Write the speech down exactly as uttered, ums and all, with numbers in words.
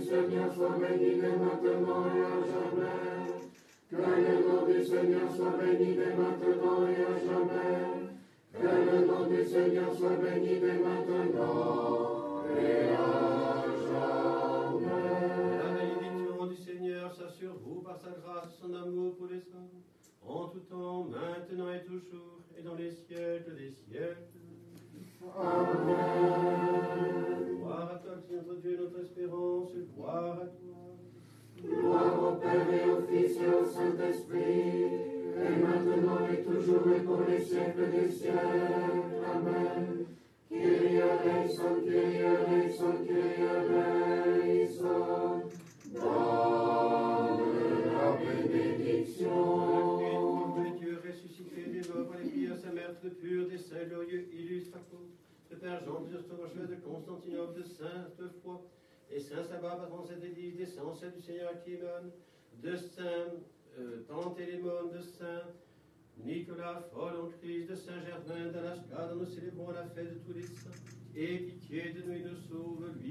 Seigneur soit béni dès maintenant et à jamais. Que le nom du Seigneur soit béni dès maintenant et à jamais. Que le nom du Seigneur soit béni dès maintenant et à jamais. La bénédiction du Seigneur soit sur vous par sa grâce, son amour pour les hommes, en tout temps, maintenant et toujours, et dans les siècles des siècles. Amen. Gloire à toi, notre Dieu, notre espérance, gloire à toi. Gloire au Père et au Fils et au Saint-Esprit, et maintenant et toujours et pour les siècles des siècles. Amen. Kyrie eleison, Kyrie eleison, Kyrie eleison. Donne la bénédiction. Le Dieu ressuscité des morts par les prières sa mère de pur, des saints glorieux, illustres apôtres, de Père Jean de Rocheux, de Constantinople, de Sainte Foi, des saints sabbats, patron de cette église, des saints du Seigneur Akimon, de Saint euh, Tantélémon, de Saint Nicolas, folle en Christ, de Saint Germain, d'Alaska, dont nous célébrons la fête de tous les saints. Et pitié de nous et nous sauve, lui.